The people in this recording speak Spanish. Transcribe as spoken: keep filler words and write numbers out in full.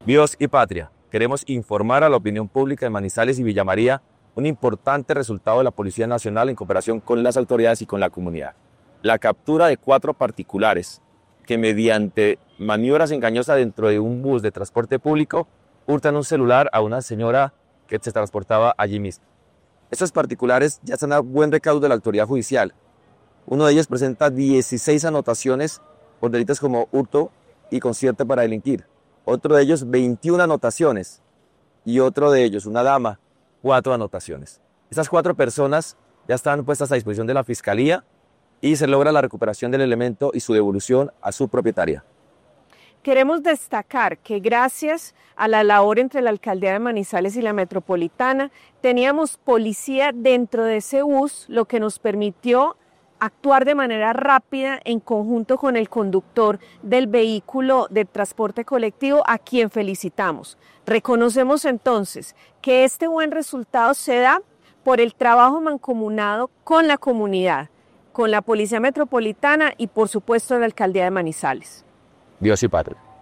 Dios y patria, queremos informar a la opinión pública de Manizales y Villa María un importante resultado de la Policía Nacional en cooperación con las autoridades y con la comunidad. La captura de cuatro particulares que mediante maniobras engañosas dentro de un bus de transporte público hurtan un celular a una señora que se transportaba allí mismo. Estos particulares ya están a buen recaudo de la autoridad judicial. Uno de ellos presenta dieciséis anotaciones por delitos como hurto y concierto para delinquir. Otro de ellos veintiuna anotaciones y otro de ellos, una dama, cuatro anotaciones. Estas cuatro personas ya están puestas a disposición de la Fiscalía y se logra la recuperación del elemento y su devolución a su propietaria. Queremos destacar que gracias a la labor entre la Alcaldía de Manizales y la Metropolitana, teníamos policía dentro de ese bus, lo que nos permitió actuar de manera rápida en conjunto con el conductor del vehículo de transporte colectivo, a quien felicitamos. Reconocemos entonces que este buen resultado se da por el trabajo mancomunado con la comunidad, con la Policía Metropolitana y por supuesto la Alcaldía de Manizales. Dios y patria.